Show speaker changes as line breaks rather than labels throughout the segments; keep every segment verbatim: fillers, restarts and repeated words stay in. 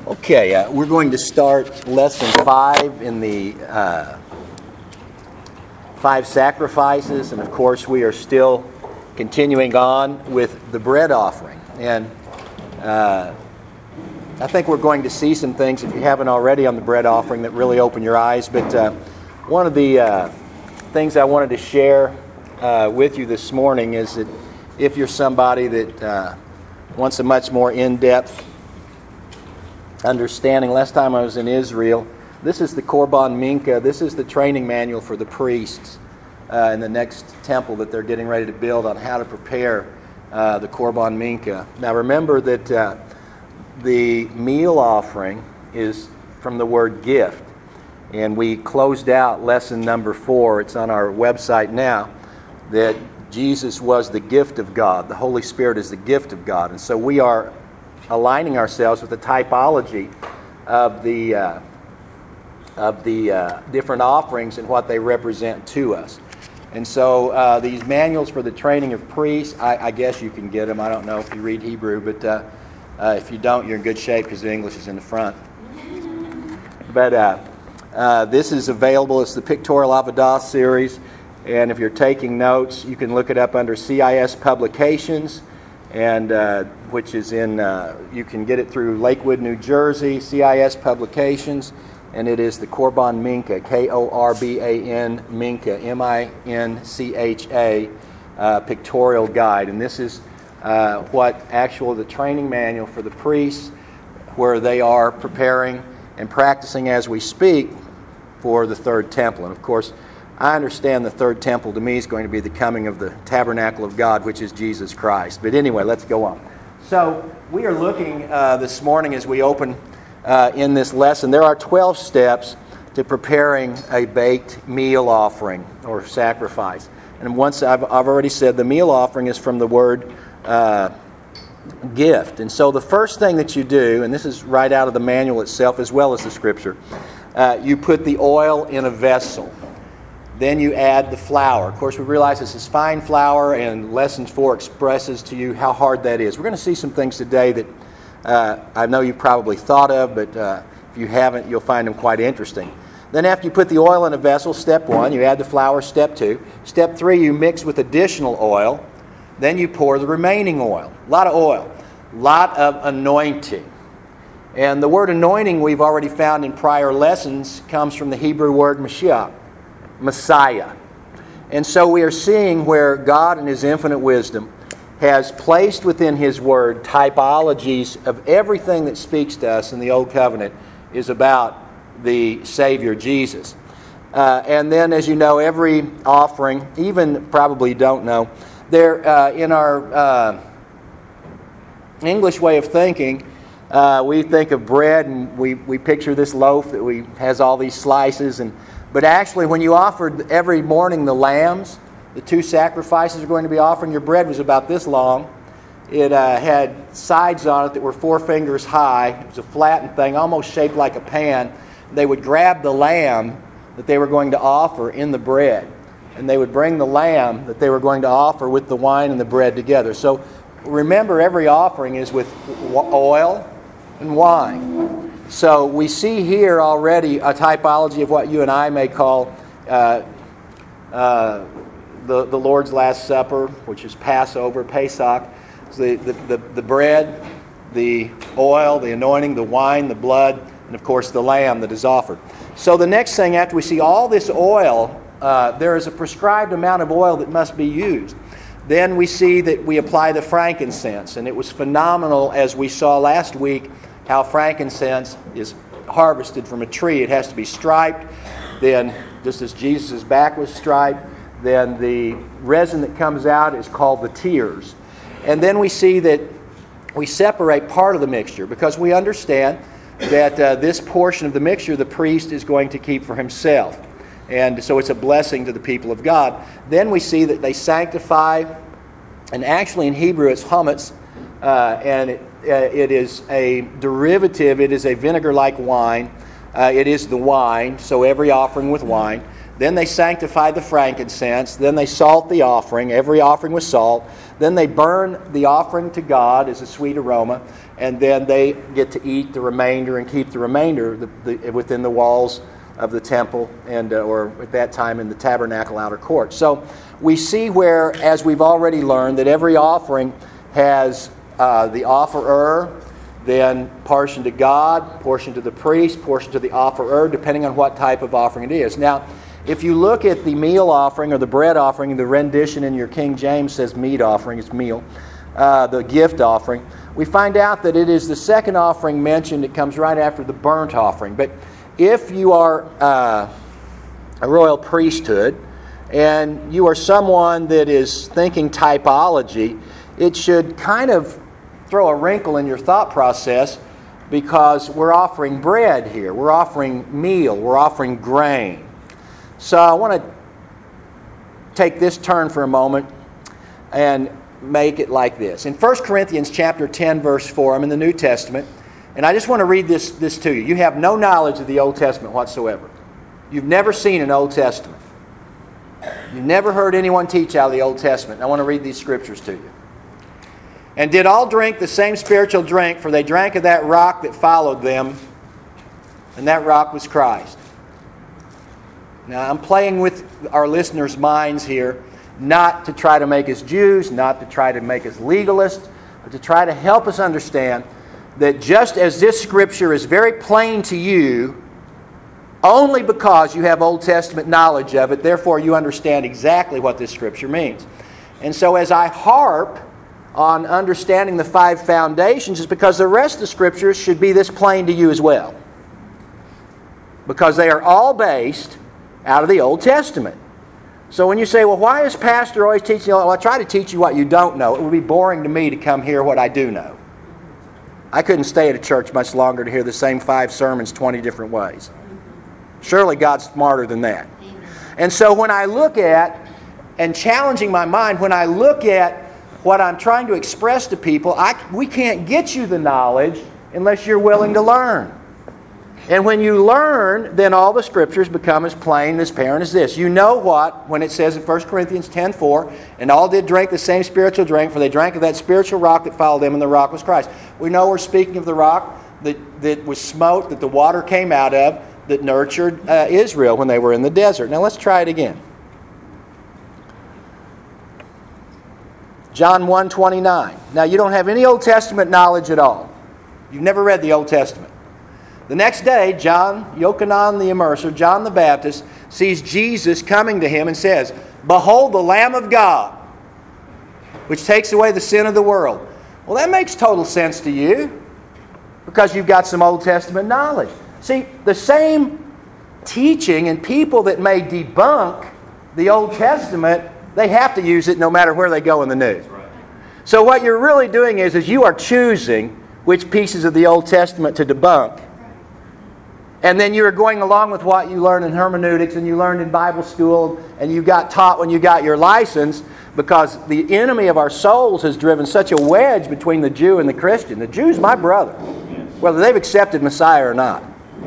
Okay, uh, we're going to start lesson five in the uh, five sacrifices, and of course we are still continuing on with the bread offering. And uh, I think we're going to see some things, if you haven't already, on the bread offering that really open your eyes. But uh, one of the uh, things I wanted to share uh, with you this morning is that if you're somebody that uh, wants a much more in-depth understanding. Last time I was in Israel, this is the Korban Mincha. This is the training manual for the priests uh, in the next temple that they're getting ready to build on how to prepare uh, the Korban Mincha. Now remember that uh, the meal offering is from the word gift. And we closed out lesson number four. It's on our website now, that Jesus was the gift of God. The Holy Spirit is the gift of God. And so we are aligning ourselves with the typology of the uh, of the uh, different offerings and what they represent to us. And so uh, these manuals for the training of priests, I, I guess you can get them. I don't know if you read Hebrew, but uh, uh, if you don't, you're in good shape because the English is in the front. But uh, uh, this is available. It's the Pictorial Avodah series. And if you're taking notes, you can look it up under C I S Publications, and uh, which is in, uh, you can get it through Lakewood, New Jersey, C I S Publications, and it is the Korban Mincha, K O R B A N Mincha, M I N C H A, uh, pictorial guide. And this is uh, what actual, the training manual for the priests, where they are preparing and practicing as we speak for the third temple. And of course, I understand the third temple to me is going to be the coming of the tabernacle of God, which is Jesus Christ. But anyway, let's go on. So we are looking uh, this morning as we open uh, in this lesson. There are twelve steps to preparing a baked meal offering or sacrifice. And once I've, I've already said the meal offering is from the word uh, gift. And so the first thing that you do, and this is right out of the manual itself as well as the scripture, uh, you put the oil in a vessel. Then you add the flour. Of course, we realize this is fine flour, and lesson four expresses to you how hard that is. We're going to see some things today that uh, I know you've probably thought of, but uh, if you haven't, you'll find them quite interesting. Then after you put the oil in a vessel, step one, you add the flour, step two. Step three, you mix with additional oil. Then you pour the remaining oil. A lot of oil. A lot of anointing. And the word anointing we've already found in prior lessons comes from the Hebrew word Mashiach, Messiah. And so we are seeing where God in His infinite wisdom has placed within His Word typologies of everything that speaks to us in the Old Covenant is about the Savior Jesus. Uh, and then, as you know, every offering, even probably don't know, there uh, in our uh, English way of thinking, uh, we think of bread and we, we picture this loaf that we has all these slices, and but actually, when you offered every morning the lambs, the two sacrifices are going to be offered, your bread was about this long. It uh, had sides on it that were four fingers high. It was a flattened thing, almost shaped like a pan. They would grab the lamb that they were going to offer in the bread, and they would bring the lamb that they were going to offer with the wine and the bread together. So remember, every offering is with oil and wine. So we see here already a typology of what you and I may call uh, uh, the, the Lord's Last Supper, which is Passover, Pesach. So the, the, the, the bread, the oil, the anointing, the wine, the blood, and of course the lamb that is offered. So the next thing, after we see all this oil, uh, there is a prescribed amount of oil that must be used. Then we see that we apply the frankincense, and it was phenomenal, as we saw last week, how frankincense is harvested from a tree. It has to be striped. Then, just as Jesus' back was striped, then the resin that comes out is called the tears. And then we see that we separate part of the mixture because we understand that uh, this portion of the mixture the priest is going to keep for himself. And so it's a blessing to the people of God. Then we see that they sanctify, and actually in Hebrew it's chametz, uh, and it Uh, it is a derivative. It is a vinegar-like wine. Uh, it is the wine, so every offering with wine. Then they sanctify the frankincense. Then they salt the offering. Every offering was salt. Then they burn the offering to God as a sweet aroma. And then they get to eat the remainder and keep the remainder the, the, within the walls of the temple, and uh, or at that time in the tabernacle outer court. So we see where, as we've already learned, that every offering has uh, the offerer, then portion to God, portion to the priest, portion to the offerer, depending on what type of offering it is. Now, if you look at the meal offering or the bread offering, the rendition in your King James says meat offering, it's meal, uh, the gift offering, we find out that it is the second offering mentioned. It comes right after the burnt offering. But if you are uh, a royal priesthood and you are someone that is thinking typology, it should kind of throw a wrinkle in your thought process, because we're offering bread here. We're offering meal. We're offering grain. So I want to take this turn for a moment and make it like this. In First Corinthians chapter ten, verse four, I'm in the New Testament, and I just want to read this, this to you. You have no knowledge of the Old Testament whatsoever. You've never seen an Old Testament. You've never heard anyone teach out of the Old Testament. I want to read these scriptures to you. And did all drink the same spiritual drink, for they drank of that rock that followed them, and that rock was Christ. Now, I'm playing with our listeners' minds here, not to try to make us Jews, not to try to make us legalists, but to try to help us understand that just as this Scripture is very plain to you, only because you have Old Testament knowledge of it, therefore you understand exactly what this Scripture means. And so as I harp on understanding the five foundations, is because the rest of the Scriptures should be this plain to you as well. Because they are all based out of the Old Testament. So when you say, well, why is Pastor always teaching? Well, I try to teach you what you don't know. It would be boring to me to come hear what I do know. I couldn't stay at a church much longer to hear the same five sermons twenty different ways. Surely God's smarter than that. And so when I look at, and challenging my mind, when I look at what I'm trying to express to people, I, we can't get you the knowledge unless you're willing to learn. And when you learn, then all the Scriptures become as plain and as apparent as this. You know what, when it says in First Corinthians ten four, and all did drink the same spiritual drink, for they drank of that spiritual rock that followed them, and the rock was Christ. We know we're speaking of the rock that, that was smote, that the water came out of, that nurtured uh, Israel when they were in the desert. Now let's try it again. John one twenty-nine. Now you don't have any Old Testament knowledge at all. You've never read the Old Testament. The next day, John, Yochanan the Immerser, John the Baptist, sees Jesus coming to him and says, "Behold the Lamb of God, which takes away the sin of the world." Well, that makes total sense to you because you've got some Old Testament knowledge. See, the same teaching and people that may debunk the Old Testament, they have to use it no matter where they go in the New. So what you're really doing is, is you are choosing which pieces of the Old Testament to debunk. And then you're going along with what you learned in hermeneutics and you learned in Bible school and you got taught when you got your license, because the enemy of our souls has driven such a wedge between the Jew and the Christian. The Jew's my brother, whether they've accepted Messiah or not.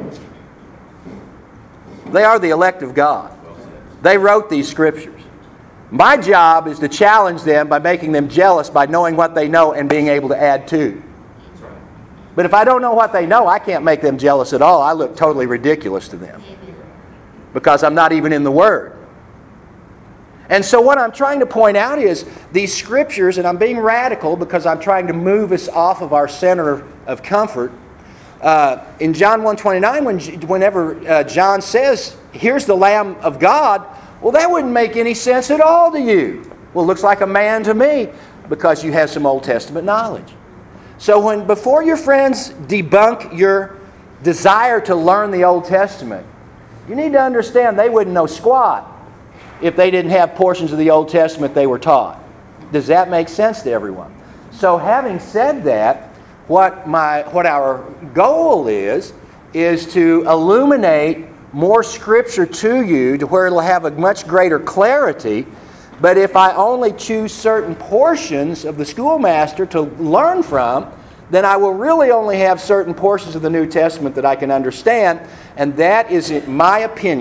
They are the elect of God. They wrote these Scriptures. My job is to challenge them by making them jealous by knowing what they know and being able to add to. But if I don't know what they know, I can't make them jealous at all. I look totally ridiculous to them because I'm not even in the Word. And so what I'm trying to point out is these Scriptures, and I'm being radical because I'm trying to move us off of our center of comfort. Uh, in John one twenty-nine, when, whenever uh, John says, "Here's the Lamb of God," well, that wouldn't make any sense at all to you. Well, it looks like a man to me because you have some Old Testament knowledge. So when before your friends debunk your desire to learn the Old Testament, you need to understand they wouldn't know squat if they didn't have portions of the Old Testament they were taught. Does that make sense to everyone? So having said that, what my what our goal is, is to illuminate more Scripture to you to where it'll have a much greater clarity. But if I only choose certain portions of the schoolmaster to learn from, then I will really only have certain portions of the New Testament that I can understand. And that is, in my opinion,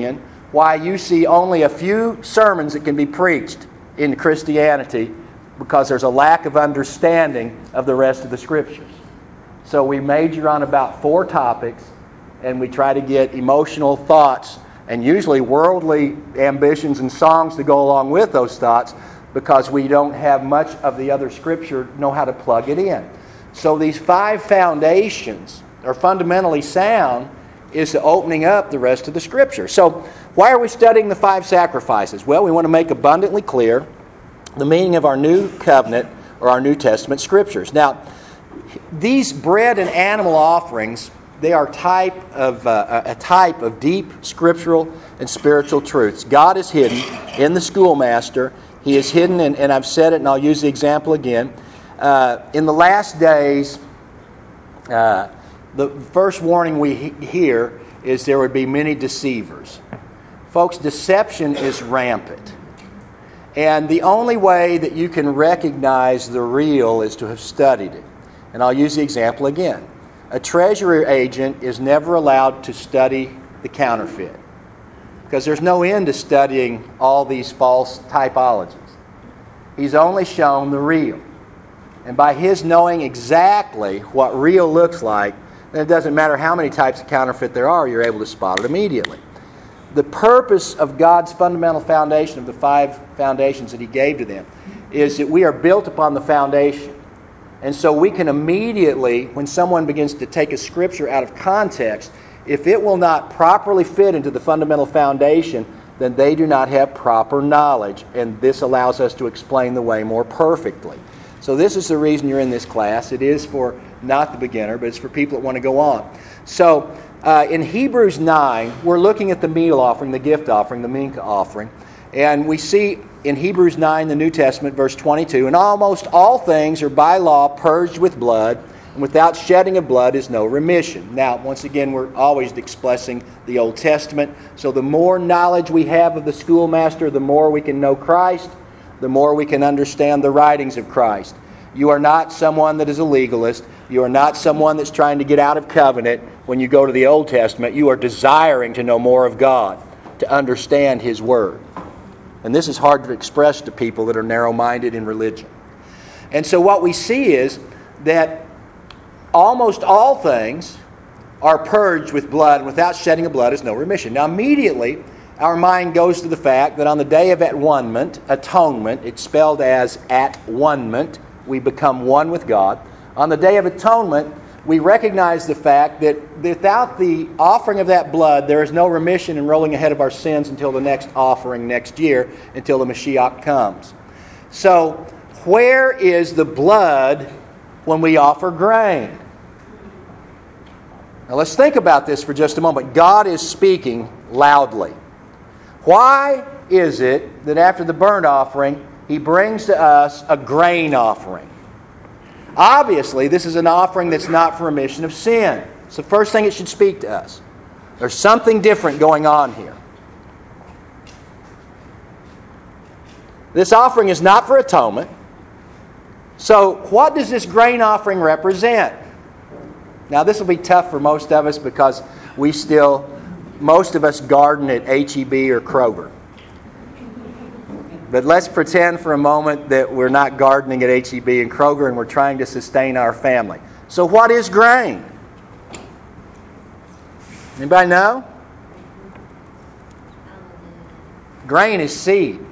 why you see only a few sermons that can be preached in Christianity, because there's a lack of understanding of the rest of the Scriptures. So we major on about four topics, and we try to get emotional thoughts and usually worldly ambitions and songs to go along with those thoughts, because we don't have much of the other Scripture, know how to plug it in. So these five foundations are fundamentally sound, is the opening up the rest of the Scripture. So why are we studying the five sacrifices? Well, we want to make abundantly clear the meaning of our New Covenant or our New Testament Scriptures. Now, these bread and animal offerings, they are type of uh, a type of deep scriptural and spiritual truths. God is hidden in the schoolmaster. He is hidden, and, and I've said it, and I'll use the example again. Uh, in the last days, uh, the first warning we he- hear is there would be many deceivers. Folks, deception is rampant. And the only way that you can recognize the real is to have studied it. And I'll use the example again. A treasury agent is never allowed to study the counterfeit, because there's no end to studying all these false typologies. He's only shown the real. And by his knowing exactly what real looks like, then it doesn't matter how many types of counterfeit there are, you're able to spot it immediately. The purpose of God's fundamental foundation, of the five foundations that He gave to them, is that we are built upon the foundation. And so we can immediately, when someone begins to take a Scripture out of context, if it will not properly fit into the fundamental foundation, then they do not have proper knowledge. And this allows us to explain the way more perfectly. So this is the reason you're in this class. It is for not the beginner, but it's for people that want to go on. So uh, in Hebrews nine, we're looking at the meal offering, the gift offering, the Mincha offering. And we see in Hebrews nine, the New Testament, verse twenty-two, and almost all things are by law purged with blood, and without shedding of blood is no remission. Now, once again, we're always expressing the Old Testament. So the more knowledge we have of the schoolmaster, the more we can know Christ, the more we can understand the writings of Christ. You are not someone that is a legalist. You are not someone that's trying to get out of covenant when you go to the Old Testament. You are desiring to know more of God, to understand His Word. And this is hard to express to people that are narrow-minded in religion. And so what we see is that almost all things are purged with blood, and without shedding of blood is no remission. Now immediately, our mind goes to the fact that on the day of at-one-ment, atonement, it's spelled as at-one-ment, we become one with God. On the Day of Atonement, we recognize the fact that without the offering of that blood, there is no remission in rolling ahead of our sins until the next offering next year, until the Mashiach comes. So, where is the blood when we offer grain? Now let's think about this for just a moment. God is speaking loudly. Why is it that after the burnt offering, He brings to us a grain offering? Obviously, this is an offering that's not for remission of sin. It's the first thing it should speak to us. There's something different going on here. This offering is not for atonement. So, what does this grain offering represent? Now, this will be tough for most of us because we still, most of us garden at H E B or Kroger. But let's pretend for a moment that we're not gardening at H E B and Kroger and we're trying to sustain our family. So what is grain? Anybody know? Grain is seed.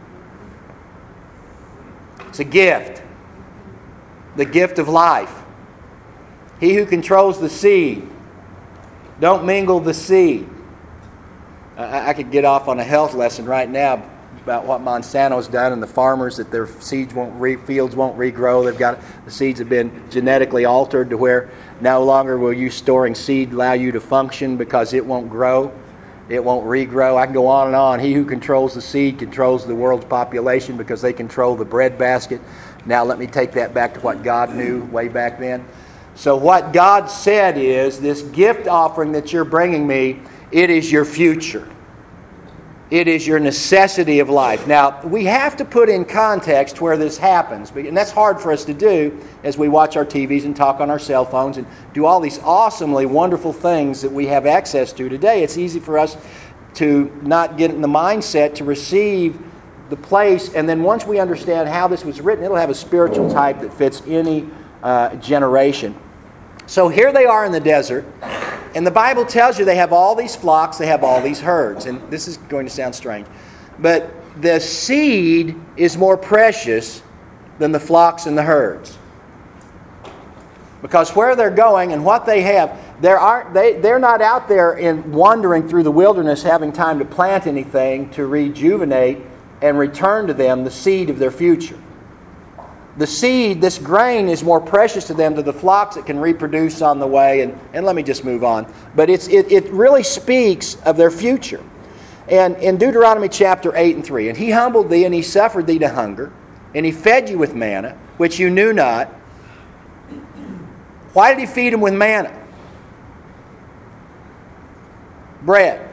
It's a gift. The gift of life. He who controls the seed. Don't mingle the seed. I, I could get off on a health lesson right now about what Monsanto's done and the farmers that their seeds won't re, fields won't regrow. They've got the seeds have been genetically altered to where no longer will you storing seed allow you to function because it won't grow. It won't regrow. I can go on and on. He who controls the seed controls the world's population because they control the breadbasket. Now let me take that back to what God knew way back then. So what God said is, this gift offering that you're bringing me, it is your future. It is your necessity of life. Now, we have to put in context where this happens. And that's hard for us to do as we watch our T Vs and talk on our cell phones and do all these awesomely wonderful things that we have access to today. It's easy for us to not get in the mindset to receive the place. And then once we understand how this was written, it'll have a spiritual type that fits any uh, generation. So here they are in the desert, and the Bible tells you they have all these flocks, they have all these herds. And this is going to sound strange, but the seed is more precious than the flocks and the herds. Because where they're going and what they have, there aren't, they, they're not out there in wandering through the wilderness having time to plant anything to rejuvenate and return to them the seed of their future. The seed, this grain, is more precious to them, to the flocks that can reproduce on the way. And, and let me just move on. But it's, it, it really speaks of their future. And in Deuteronomy chapter eight and three, and he humbled thee, and he suffered thee to hunger, and he fed you with manna, which you knew not. Why did he feed them with manna? Bread.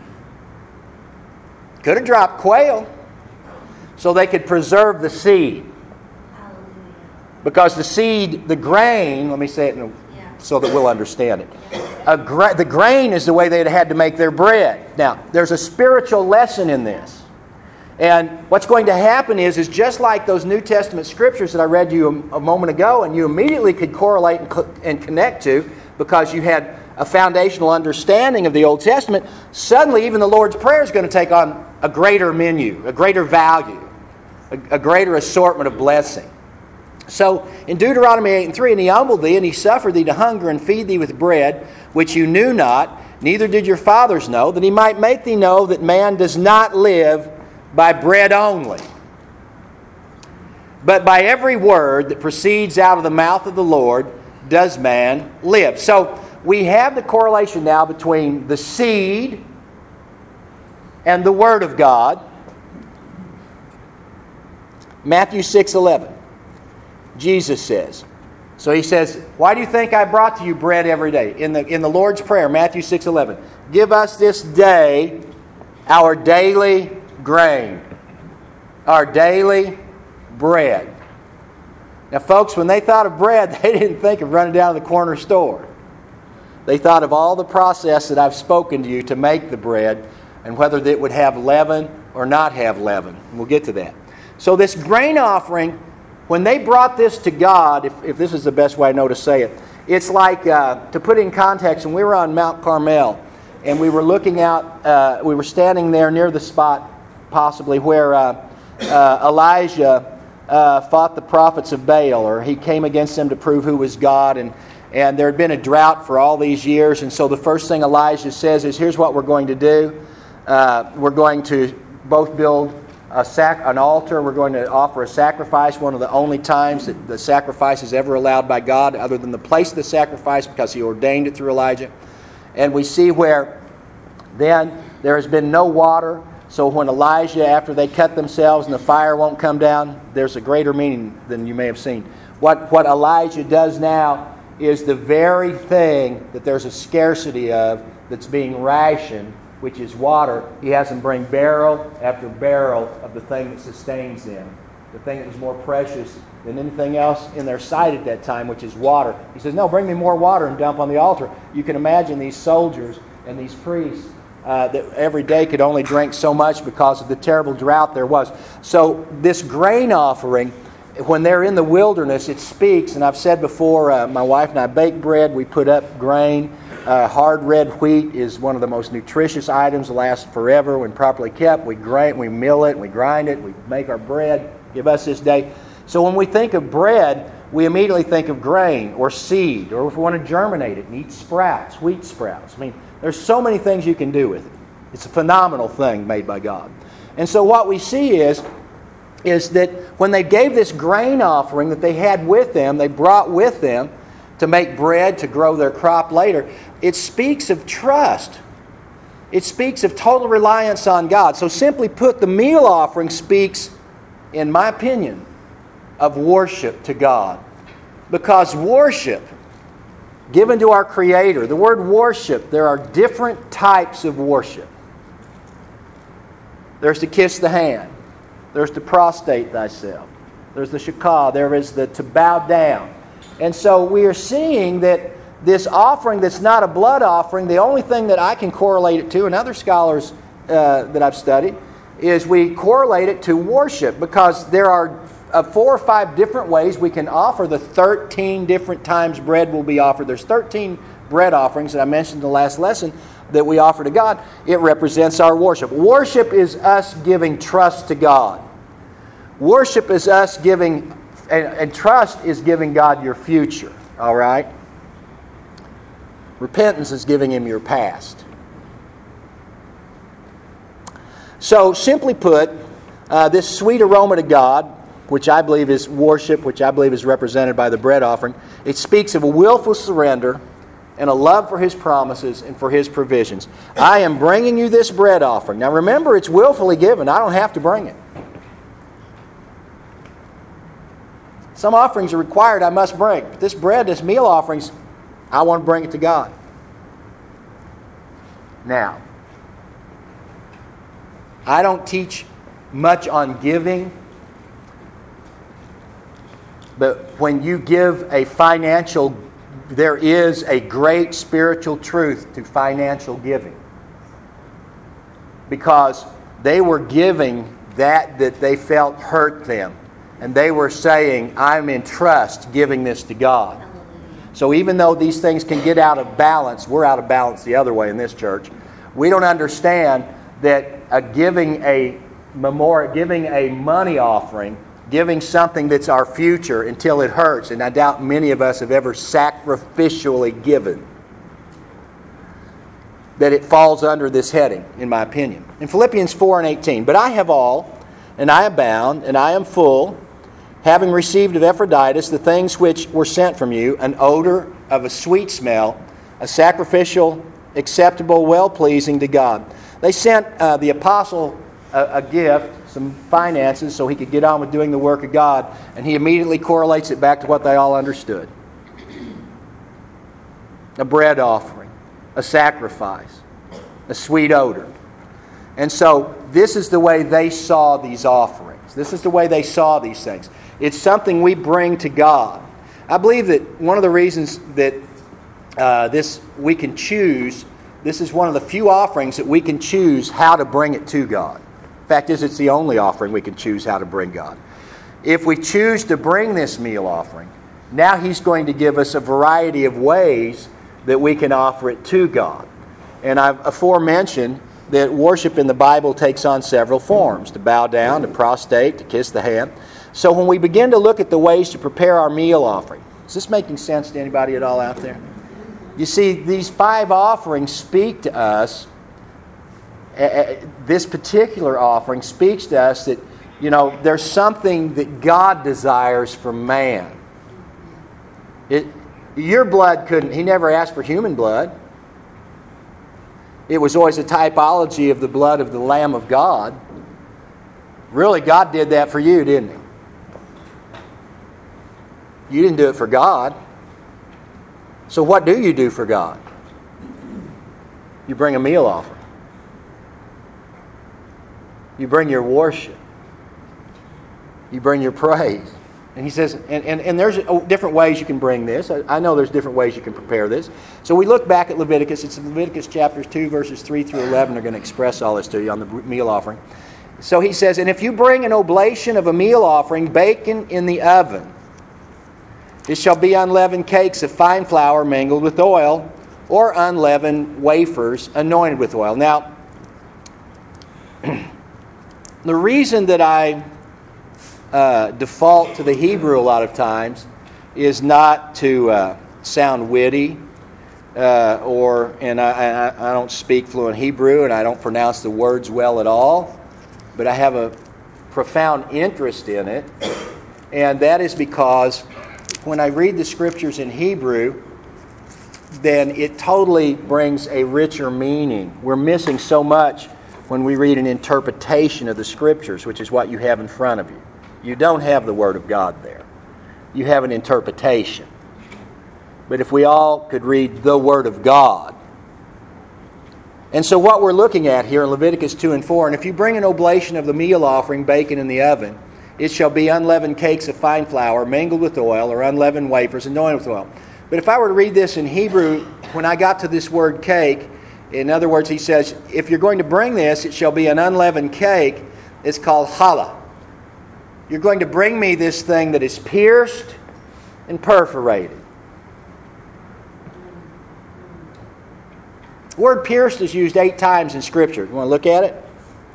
Could have dropped quail so they could preserve the seed. Because the seed, the grain, let me say it in a, yeah. so that we'll understand it. A gra- the grain is the way they had to make their bread. Now, there's a spiritual lesson in this. And what's going to happen is, is just like those New Testament scriptures that I read to you a, a moment ago, and you immediately could correlate and, co- and connect to because you had a foundational understanding of the Old Testament, suddenly even the Lord's Prayer is going to take on a greater menu, a greater value, a, a greater assortment of blessing. So in Deuteronomy eight and three, and he humbled thee, and he suffered thee to hunger, and feed thee with bread, which you knew not, neither did your fathers know, that he might make thee know that man does not live by bread only, but by every word that proceeds out of the mouth of the Lord does man live. So we have the correlation now between the seed and the Word of God. Matthew six eleven. Jesus says, so he says, why do you think I brought to you bread every day? In the, in the Lord's Prayer, Matthew six eleven, give us this day our daily grain, our daily bread. Now, folks, when they thought of bread, they didn't think of running down to the corner store. They thought of all the process that I've spoken to you to make the bread, and whether it would have leaven or not have leaven. And we'll get to that. So this grain offering, when they brought this to God, if, if this is the best way I know to say it, it's like, uh, to put it in context, when we were on Mount Carmel, and we were looking out, uh, we were standing there near the spot, possibly, where uh, uh, Elijah uh, fought the prophets of Baal, or he came against them to prove who was God, and, and there had been a drought for all these years, and so the first thing Elijah says is, here's what we're going to do. Uh, we're going to both build A sac- an altar. We're going to offer a sacrifice, one of the only times that the sacrifice is ever allowed by God other than the place of the sacrifice, because he ordained it through Elijah. And we see where then there has been no water, so when Elijah, after they cut themselves and the fire won't come down, there's a greater meaning than you may have seen. What, what Elijah does now is the very thing that there's a scarcity of that's being rationed, which is water. He has them bring barrel after barrel of the thing that sustains them, the thing that was more precious than anything else in their sight at that time, which is water. He says, no, bring me more water and dump on the altar. You can imagine these soldiers and these priests uh, that every day could only drink so much because of the terrible drought there was. So this grain offering, when they're in the wilderness, it speaks, and I've said before, uh, my wife and I bake bread, we put up grain. Uh, hard red wheat is one of the most nutritious items, lasts forever when properly kept. We grind, we mill it, we grind it, we make our bread. Give us this day. So when we think of bread, we immediately think of grain or seed, or if we want to germinate it and eat sprouts, wheat sprouts. I mean, there's so many things you can do with it. It's a phenomenal thing made by God. And so what we see is, is that when they gave this grain offering that they had with them, they brought with them to make bread, to grow their crop later, it speaks of trust. It speaks of total reliance on God. So simply put, the meal offering speaks, in my opinion, of worship to God. Because worship, given to our Creator, the word worship, there are different types of worship. There's to kiss the hand. There's to prostrate thyself. There's the shakah. There is the to bow down. And so we are seeing that this offering that's not a blood offering, the only thing that I can correlate it to, and other scholars uh, that I've studied is we correlate it to worship, because there are uh, four or five different ways we can offer the thirteen different times bread will be offered. There's thirteen bread offerings that I mentioned in the last lesson that we offer to God. It represents our worship. Worship is us giving trust to God. Worship is us giving, and, and trust is giving God your future. All right? Repentance is giving Him your past. So, simply put, uh, this sweet aroma to God, which I believe is worship, which I believe is represented by the bread offering, it speaks of a willful surrender and a love for His promises and for His provisions. I am bringing you this bread offering. Now remember, it's willfully given. I don't have to bring it. Some offerings are required, I must bring. But this bread, this meal offerings, I want to bring it to God. Now, I don't teach much on giving, but when you give a financial, there is a great spiritual truth to financial giving. Because they were giving that that they felt hurt them. And they were saying, I'm in trust giving this to God. So even though these things can get out of balance, we're out of balance the other way in this church. We don't understand that a giving a memorial, giving a money offering, giving something that's our future until it hurts, and I doubt many of us have ever sacrificially given, that it falls under this heading, in my opinion. In Philippians four and eighteen, but I have all, and I abound, and I am full, having received of Epaphroditus the things which were sent from you, an odor of a sweet smell, a sacrificial, acceptable, well-pleasing to God. They sent uh, the apostle a, a gift, some finances, so he could get on with doing the work of God, and he immediately correlates it back to what they all understood. A bread offering, a sacrifice, a sweet odor. And so this is the way they saw these offerings. This is the way they saw these things. It's something we bring to God. I believe that one of the reasons that uh, this we can choose, this is one of the few offerings that we can choose how to bring it to God. Fact is, it's the only offering we can choose how to bring God. If we choose to bring this meal offering, now He's going to give us a variety of ways that we can offer it to God. And I've aforementioned that worship in the Bible takes on several forms: to bow down, to prostrate, to kiss the hand. So when we begin to look at the ways to prepare our meal offering, is this making sense to anybody at all out there? You see, these five offerings speak to us. Uh, this particular offering speaks to us that, you know, there's something that God desires for man. It, your blood couldn't, He never asked for human blood. It was always a typology of the blood of the Lamb of God. Really, God did that for you, didn't He? You didn't do it for God. So what do you do for God? You bring a meal offering. You bring your worship. You bring your praise. And He says, and, and, and there's different ways you can bring this. I, I know there's different ways you can prepare this. So we look back at Leviticus. It's Leviticus chapters two, verses three through eleven are going to express all this to you on the meal offering. So he says, and if you bring an oblation of a meal offering, baken in the oven, it shall be unleavened cakes of fine flour mingled with oil, or unleavened wafers anointed with oil. Now, the reason that I uh, default to the Hebrew a lot of times is not to uh, sound witty, uh, or and I, I, I don't speak fluent Hebrew and I don't pronounce the words well at all, but I have a profound interest in it, and that is because when I read the Scriptures in Hebrew, then it totally brings a richer meaning. We're missing so much when we read an interpretation of the Scriptures, which is what you have in front of you. You don't have the Word of God there. You have an interpretation. But if we all could read the Word of God. And so what we're looking at here in Leviticus two and four, and if you bring an oblation of the meal offering baken in the oven, it shall be unleavened cakes of fine flour mingled with oil, or unleavened wafers anointed with oil. But if I were to read this in Hebrew, when I got to this word cake, In other words, he says, if you're going to bring this, it shall be an unleavened cake. It's called challah. You're going to bring me this thing that is pierced and perforated. The word pierced is used eight times in Scripture. You want to look at it?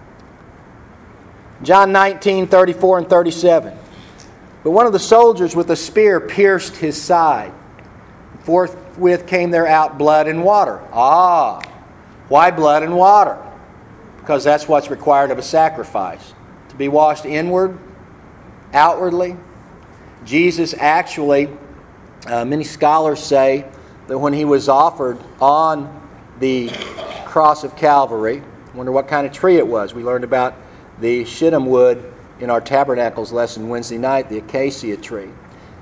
John nineteen, thirty-four and thirty-seven. But one of the soldiers with a spear pierced his side. Forthwith came there out blood and water. Ah, why blood and water? Because that's what's required of a sacrifice. To be washed inward, outwardly. Jesus actually, uh, many scholars say that when he was offered on the cross of Calvary, wonder what kind of tree it was. We learned about the shittim wood in our Tabernacles lesson Wednesday night, the acacia tree,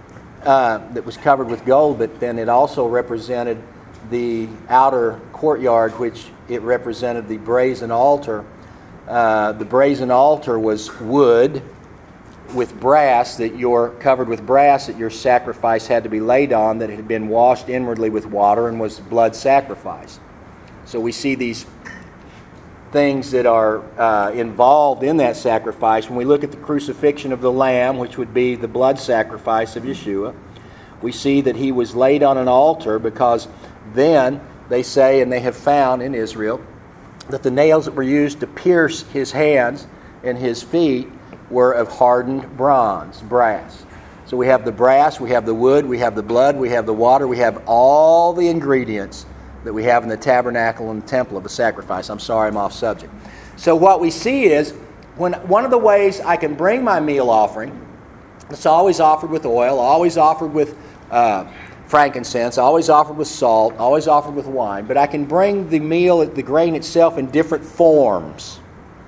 uh, that was covered with gold, but then it also represented the outer courtyard, which it represented the brazen altar. Uh, the brazen altar was wood with brass, that you're covered with brass, that your sacrifice had to be laid on, that it had been washed inwardly with water and was blood sacrifice. So we see these things that are uh, involved in that sacrifice. When we look at the crucifixion of the Lamb, which would be the blood sacrifice of Yeshua, we see that he was laid on an altar, because then they say, and they have found in Israel, that the nails that were used to pierce his hands and his feet were of hardened bronze, brass. So we have the brass, we have the wood, we have the blood, we have the water, we have all the ingredients that we have in the tabernacle and the temple of the sacrifice. I'm sorry, I'm off subject. So what we see is, when one of the ways I can bring my meal offering, it's always offered with oil, always offered with uh, frankincense, always offered with salt, always offered with wine, but I can bring the meal, the grain itself, in different forms.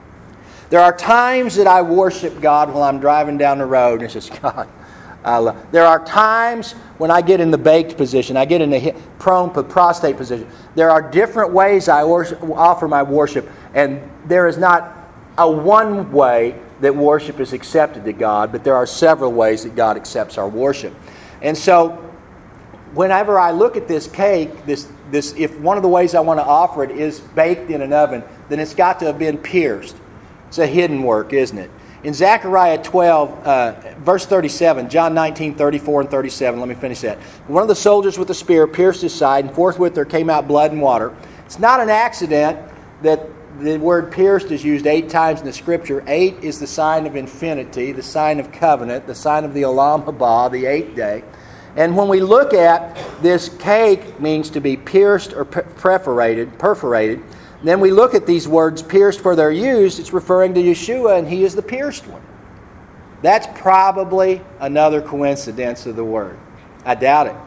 There are times that I worship God while I'm driving down the road, and it's just, God, I love. There are times when I get in the baked position, I get in the prone prostate position. There are different ways I worship, offer my worship, and there is not a one way that worship is accepted to God, but there are several ways that God accepts our worship. And so, whenever I look at this cake, this this if one of the ways I want to offer it is baked in an oven, then it's got to have been pierced. It's a hidden work, isn't it? In Zechariah twelve, uh, verse thirty-seven, John nineteen, thirty-four and thirty-seven, let me finish that. One of the soldiers with a spear pierced his side, and forthwith there came out blood and water. It's not an accident that the word pierced is used eight times in the Scripture. Eight is the sign of infinity, the sign of covenant, the sign of the Olam Haba, the eighth day. And when we look at this cake, means to be pierced or perforated, perforated. Then we look at these words, pierced for their use, it's referring to Yeshua, and he is the pierced one. That's probably another coincidence of the word. I doubt it.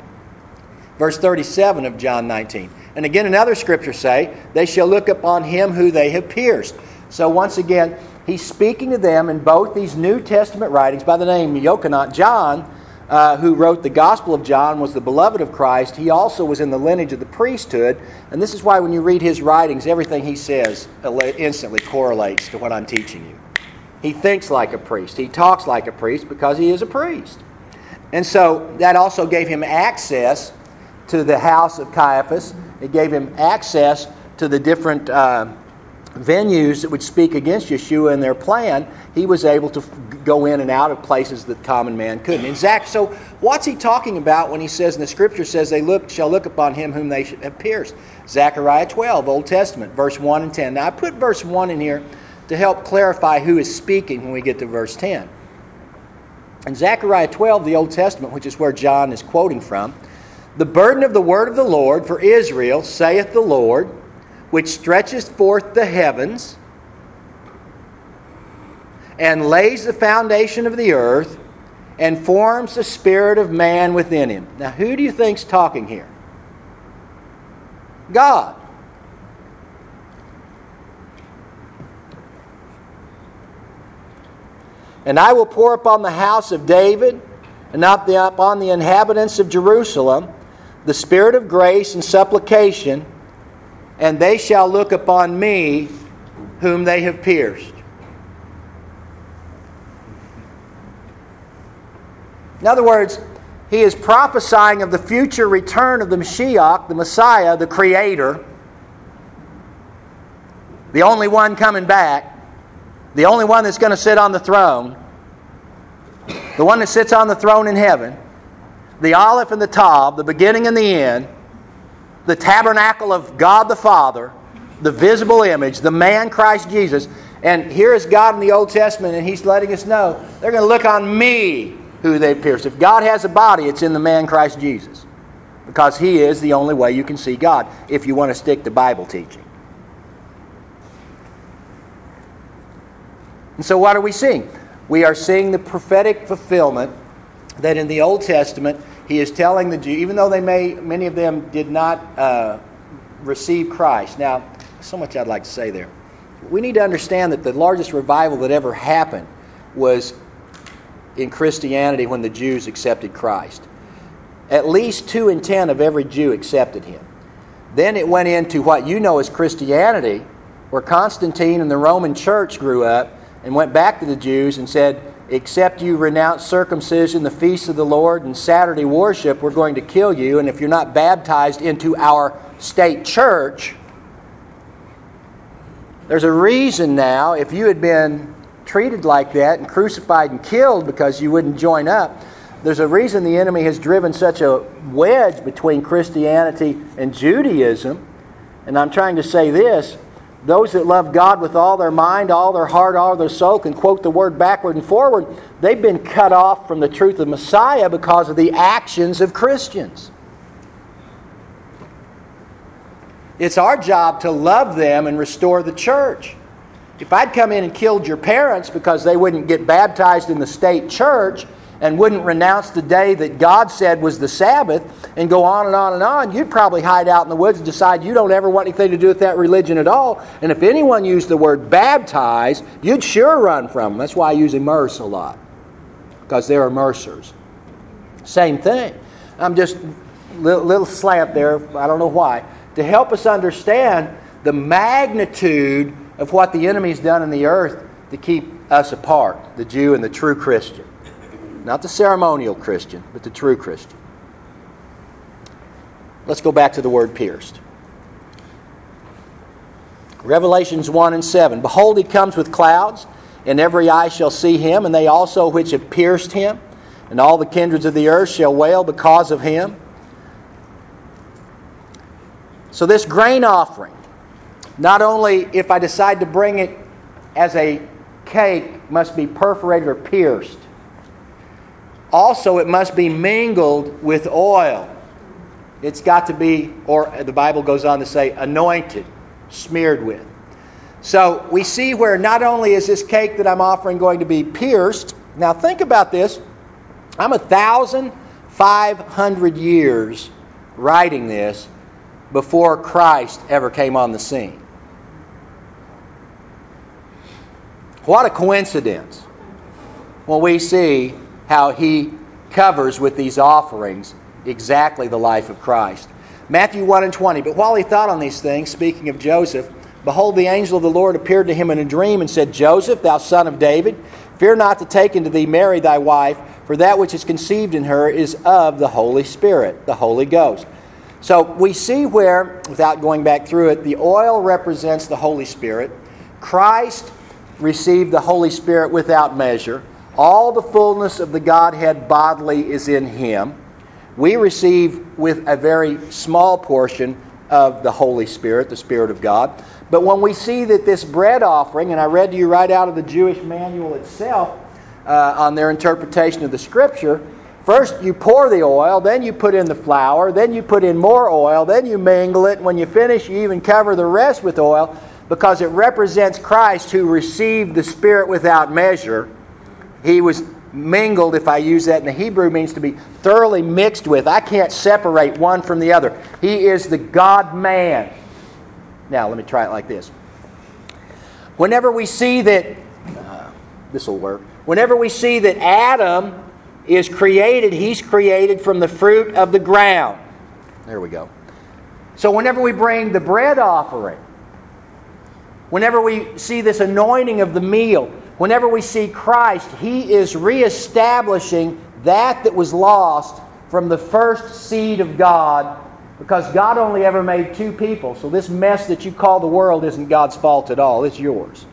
Verse thirty-seven of John nineteen. And again, another scripture say, they shall look upon him who they have pierced. So once again, he's speaking to them in both these New Testament writings by the name Yochanan. John, Uh, who wrote the Gospel of John, was the beloved of Christ. He also was in the lineage of the priesthood. And this is why when you read his writings, everything he says instantly correlates to what I'm teaching you. He thinks like a priest. He talks like a priest because he is a priest. And so that also gave him access to the house of Caiaphas. It gave him access to the different uh, venues that would speak against Yeshua and their plan. He was able to go in and out of places that common man couldn't. In Zach, so what's he talking about when he says in the Scripture says they look shall look upon him whom they have pierced? Zechariah twelve, Old Testament, verse one and ten. Now I put verse one in here to help clarify who is speaking when we get to verse ten. In Zechariah twelve, the Old Testament, which is where John is quoting from, the burden of the word of the Lord for Israel, saith the Lord, which stretcheth forth the heavens, and lays the foundation of the earth, and forms the spirit of man within him. Now, who do you think's talking here? God. And I will pour upon the house of David, and upon the inhabitants of Jerusalem, the spirit of grace and supplication, and they shall look upon me whom they have pierced. In other words, he is prophesying of the future return of the Mashiach, the Messiah, the Creator, the only one coming back, the only one that's going to sit on the throne, the one that sits on the throne in heaven, the Aleph and the Tav, the beginning and the end, the tabernacle of God the Father, the visible image, the man Christ Jesus. And here is God in the Old Testament, and He's letting us know they're going to look on me who they pierced. If God has a body, it's in the man Christ Jesus, because He is the only way you can see God if you want to stick to Bible teaching. And so what are we seeing? We are seeing the prophetic fulfillment that in the Old Testament He is telling the Jews, even though they may, many of them did not uh, receive Christ. Now, so much I'd like to say there. We need to understand that the largest revival that ever happened was in Christianity when the Jews accepted Christ. At least two in ten of every Jew accepted Him. Then it went into what you know as Christianity, where Constantine and the Roman Church grew up and went back to the Jews and said, except you renounce circumcision, the feasts of the Lord, and Saturday worship, we're going to kill you. And if you're not baptized into our state church, there's a reason now, if you had been treated like that and crucified and killed because you wouldn't join up, there's a reason the enemy has driven such a wedge between Christianity and Judaism. And I'm trying to say this: those that love God with all their mind, all their heart, all their soul, can quote the word backward and forward. They've been cut off from the truth of Messiah because of the actions of Christians. It's our job to love them and restore the church. If I'd come in and killed your parents because they wouldn't get baptized in the state church and wouldn't renounce the day that God said was the Sabbath and go on and on and on, you'd probably hide out in the woods and decide you don't ever want anything to do with that religion at all. And if anyone used the word baptize, you'd sure run from them. That's why I use immerse a lot, because they're immersers. Same thing. I'm just a little, little slant there, I don't know why, to help us understand the magnitude of what the enemy's done in the earth to keep us apart, the Jew and the true Christian. Not the ceremonial Christian, but the true Christian. Let's go back to the word pierced. Revelations one and seven. Behold, He comes with clouds, and every eye shall see Him, and they also which have pierced Him, and all the kindreds of the earth shall wail because of Him. So this grain offering, not only if I decide to bring it as a cake, must be perforated or pierced. Also, it must be mingled with oil. It's got to be, or the Bible goes on to say, anointed, smeared with. So we see where not only is this cake that I'm offering going to be pierced. Now think about this. I'm a thousand five hundred years writing this before Christ ever came on the scene. What a coincidence when we see how He covers with these offerings exactly the life of Christ. Matthew one and twenty. But while he thought on these things, speaking of Joseph, behold, the angel of the Lord appeared to him in a dream and said, Joseph, thou son of David, fear not to take unto thee Mary thy wife, for that which is conceived in her is of the Holy Spirit, the Holy Ghost. So we see where, without going back through it, the oil represents the Holy Spirit. Christ received the Holy Spirit without measure. All the fullness of the Godhead bodily is in Him. We receive with a very small portion of the Holy Spirit, the Spirit of God. But when we see that this bread offering, and I read to you right out of the Jewish manual itself uh, on their interpretation of the Scripture, first you pour the oil, then you put in the flour, then you put in more oil, then you mingle it. When you finish, you even cover the rest with oil, because it represents Christ who received the Spirit without measure. He was mingled, if I use that in the Hebrew, means to be thoroughly mixed with. I can't separate one from the other. He is the God-man. Now, let me try it like this. Whenever we see that, uh, this will work. Whenever we see that Adam is created, he's created from the fruit of the ground. There we go. So whenever we bring the bread offering, whenever we see this anointing of the meal, whenever we see Christ, He is reestablishing that that was lost from the first seed of God, Because God only ever made two people. So this mess that you call the world isn't God's fault at all. It's yours.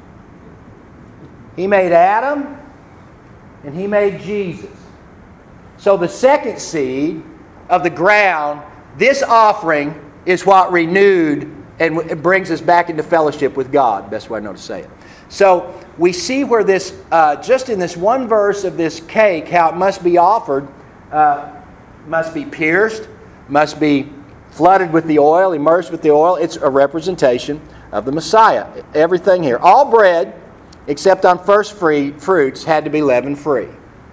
He made Adam and He made Jesus. So the second seed of the ground, this offering is what renewed and it brings us back into fellowship with God. Best way I know to say it. So we see where this, uh, just in this one verse of this cake, how it must be offered, uh, must be pierced, must be flooded with the oil, immersed with the oil. It's a representation of the Messiah. Everything here. All bread, except on first free fruits, had to be leaven-free.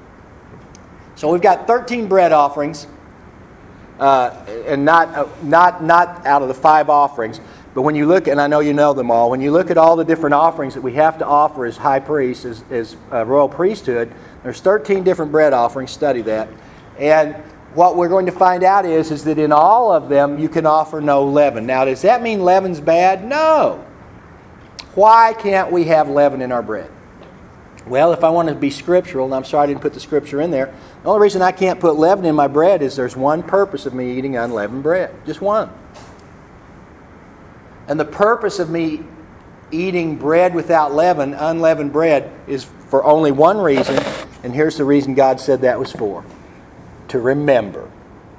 So we've got thirteen bread offerings, uh, and not, uh, not, not out of the five offerings. But when you look, and I know you know them all, when you look at all the different offerings that we have to offer as high priests, as, as uh, royal priesthood, there's thirteen different bread offerings. Study that. And what we're going to find out is, is that in all of them you can offer no leaven. Now, does that mean leaven's bad? No. Why can't we have leaven in our bread? Well, if I want to be scriptural, and I'm sorry I didn't put the scripture in there, the only reason I can't put leaven in my bread is there's one purpose of me eating unleavened bread. Just one. And the purpose of me eating bread without leaven, unleavened bread, is for only one reason, and here's the reason God said that was for. To remember.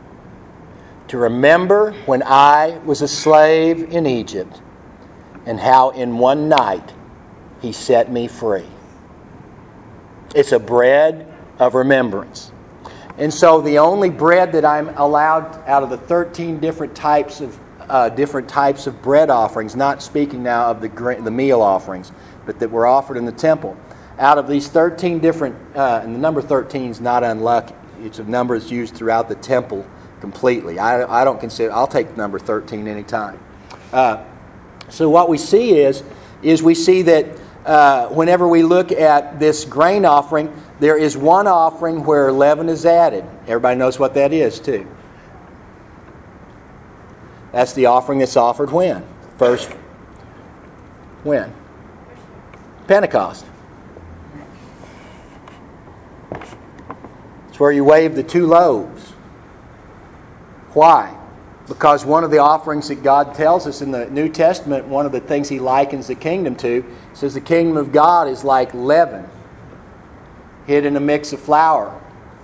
To remember when I was a slave in Egypt and how in one night He set me free. It's a bread of remembrance. And so the only bread that I'm allowed out of the thirteen different types of uh, different types of bread offerings, not speaking now of the gra- the meal offerings, but that were offered in the temple, out of these thirteen different, uh, and the number thirteen is not unlucky. It's a number that's used throughout the temple completely. I, I don't consider, I'll take number thirteen anytime. Uh, so what we see is, is we see that uh, whenever we look at this grain offering, there is one offering where leaven is added. Everybody knows what that is too. That's the offering that's offered when? First, when? Pentecost. It's where you wave the two loaves. Why? Because one of the offerings that God tells us in the New Testament, one of the things He likens the kingdom to, says the kingdom of God is like leaven hid in a mix of flour.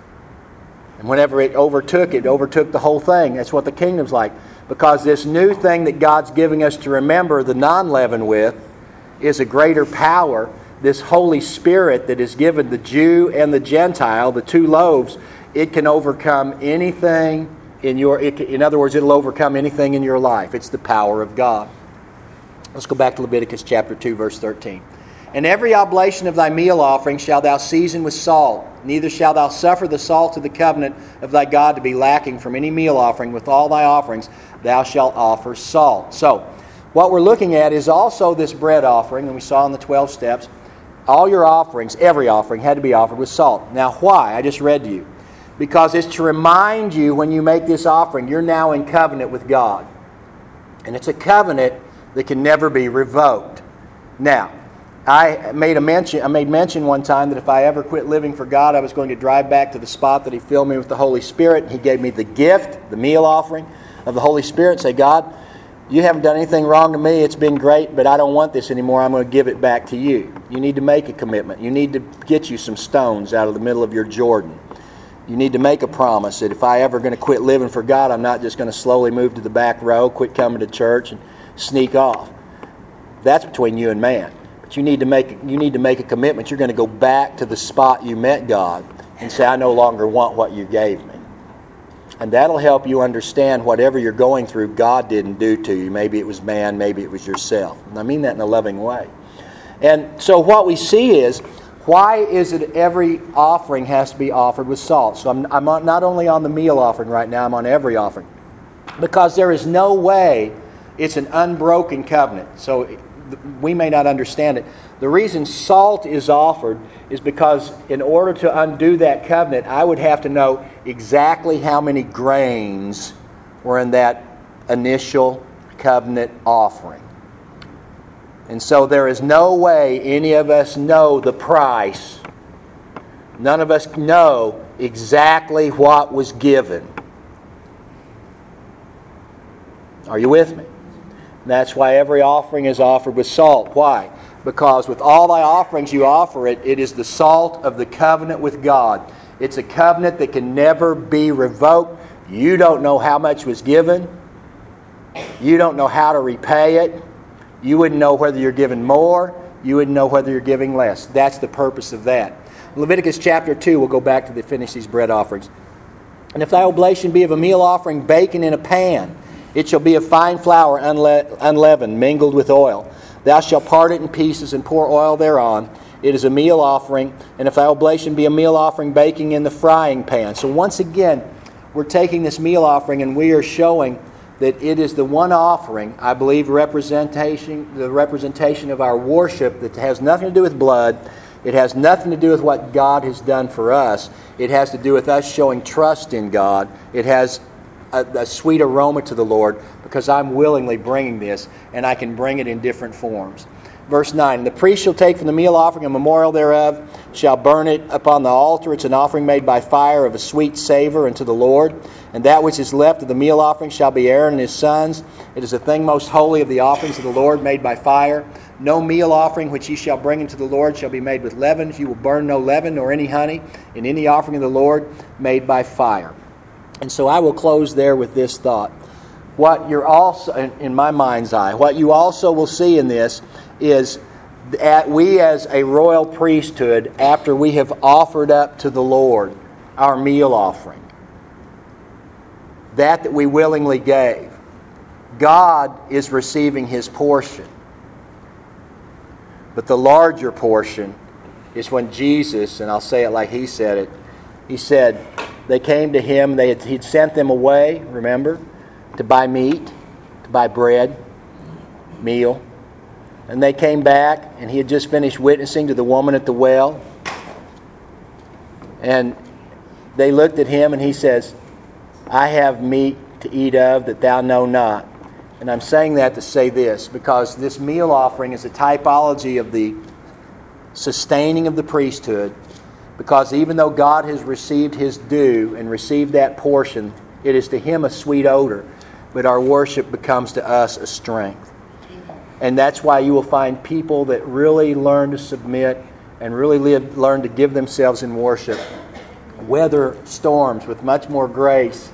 And whenever it overtook, it overtook the whole thing. That's what the kingdom's like. Because this new thing that God's giving us to remember the non-leaven with is a greater power. This Holy Spirit that is given the Jew and the Gentile, the two loaves, it can overcome anything in your, it can, in other words, it'll overcome anything in your life. It's the power of God. Let's go back to Leviticus chapter two, verse thirteen. And every oblation of thy meal offering shalt thou season with salt. Neither shalt thou suffer the salt of the covenant of thy God to be lacking from any meal offering. With all thy offerings thou shalt offer salt. So, what we're looking at is also this bread offering, and we saw in the twelve steps, all your offerings, every offering, had to be offered with salt. Now, why? I just read to you. Because it's to remind you when you make this offering, you're now in covenant with God. And it's a covenant that can never be revoked. Now, I made a mention. I made mention one time that if I ever quit living for God, I was going to drive back to the spot that He filled me with the Holy Spirit. He gave me the gift, the meal offering of the Holy Spirit. Say, God, you haven't done anything wrong to me. It's been great, but I don't want this anymore. I'm going to give it back to you. You need to make a commitment. You need to get you some stones out of the middle of your Jordan. You need to make a promise that if I ever going to quit living for God, I'm not just going to slowly move to the back row, quit coming to church, and sneak off. That's between you and man. You need to make you need to make a commitment. You're going to go back to the spot you met God and say, I no longer want what you gave me. And that'll help you understand whatever you're going through, God didn't do to you. Maybe it was man, maybe it was yourself. And I mean that in a loving way. And so what we see is, why is it every offering has to be offered with salt? So I'm, I'm not only on the meal offering right now, I'm on every offering. Because there is no way it's an unbroken covenant. So we may not understand it. The reason salt is offered is because in order to undo that covenant, I would have to know exactly how many grains were in that initial covenant offering. And so there is no way any of us know the price. None of us know exactly what was given. Are you with me? That's why every offering is offered with salt. Why? Because with all thy offerings you offer it, it is the salt of the covenant with God. It's a covenant that can never be revoked. You don't know how much was given. You don't know how to repay it. You wouldn't know whether you're giving more. You wouldn't know whether you're giving less. That's the purpose of that. Leviticus chapter two, we'll go back to the finish these bread offerings. And if thy oblation be of a meal offering baken in a pan, it shall be of fine flour unle- unleavened, mingled with oil. Thou shalt part it in pieces and pour oil thereon. It is a meal offering. And if thy oblation be a meal offering baking in the frying pan. So once again, we're taking this meal offering and we are showing that it is the one offering, I believe, representation, the representation of our worship that has nothing to do with blood. It has nothing to do with what God has done for us. It has to do with us showing trust in God. It has a, a sweet aroma to the Lord because I'm willingly bringing this, and I can bring it in different forms. Verse nine, and the priest shall take from the meal offering a memorial thereof, shall burn it upon the altar. It's an offering made by fire of a sweet savor unto the Lord. And that which is left of the meal offering shall be Aaron and his sons. It is a thing most holy of the offerings of the Lord made by fire. No meal offering which ye shall bring unto the Lord shall be made with leaven. You will burn no leaven nor any honey in any offering of the Lord made by fire. And so I will close there with this thought. What you're also, in my mind's eye, what you also will see in this is that we as a royal priesthood, after we have offered up to the Lord our meal offering, that that we willingly gave, God is receiving His portion. But the larger portion is when Jesus, and I'll say it like He said it, He said they came to Him, they had, He'd sent them away, remember, to buy meat, to buy bread, meal. And they came back, and He had just finished witnessing to the woman at the well. And they looked at Him, and He says, I have meat to eat of that thou know not. And I'm saying that to say this, because this meal offering is a typology of the sustaining of the priesthood, because even though God has received His due and received that portion, it is to Him a sweet odor, but our worship becomes to us a strength. And that's why you will find people that really learn to submit and really live, learn to give themselves in worship, weather storms with much more grace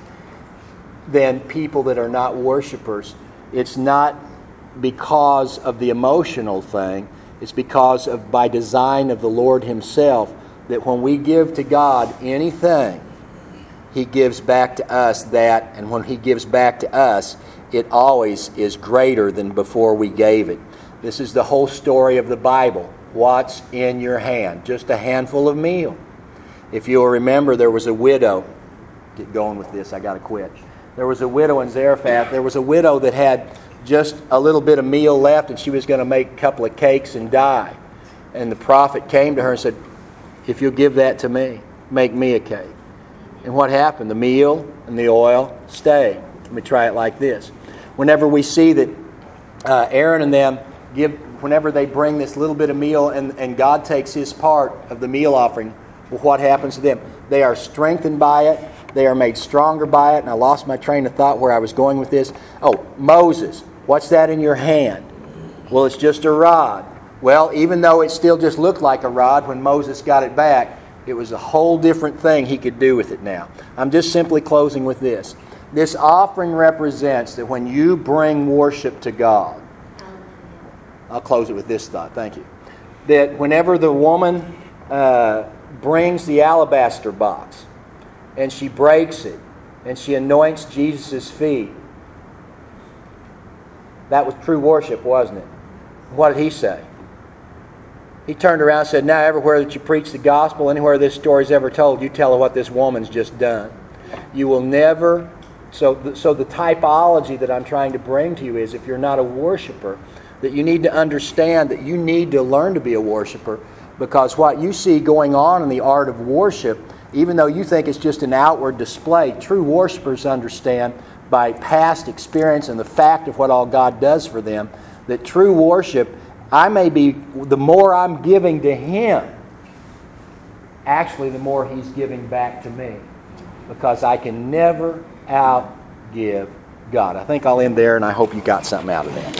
than people that are not worshipers. It's not because of the emotional thing. It's because of, by design of the Lord Himself, that when we give to God anything, He gives back to us that, and when He gives back to us, it always is greater than before we gave it. This is the whole story of the Bible. What's in your hand? Just a handful of meal. If you'll remember, there was a widow. Get going with this, I got to quit. There was a widow in Zarephath. There was a widow that had just a little bit of meal left, and she was going to make a couple of cakes and die. And the prophet came to her and said, if you'll give that to me, make me a cake. And what happened? The meal and the oil stayed. Let me try it like this. Whenever we see that uh, Aaron and them give, whenever they bring this little bit of meal and, and God takes His part of the meal offering, well, what happens to them? They are strengthened by it. They are made stronger by it. And I lost my train of thought where I was going with this. Oh, Moses, what's that in your hand? Well, it's just a rod. Well, even though it still just looked like a rod when Moses got it back, it was a whole different thing he could do with it now. I'm just simply closing with this. This offering represents that when you bring worship to God, I'll close it with this thought, thank you, that whenever the woman uh, brings the alabaster box and she breaks it and she anoints Jesus' feet, that was true worship, wasn't it? What did he say? He turned around and said, now everywhere that you preach the gospel, anywhere this story's ever told, you tell her what this woman's just done. You will never... So, so the typology that I'm trying to bring to you is, if you're not a worshiper, that you need to understand that you need to learn to be a worshiper, because what you see going on in the art of worship, even though you think it's just an outward display, true worshipers understand by past experience and the fact of what all God does for them, that true worship, I may be, the more I'm giving to Him, actually the more He's giving back to me, because I can never outgive God. I think I'll end there, and I hope you got something out of that.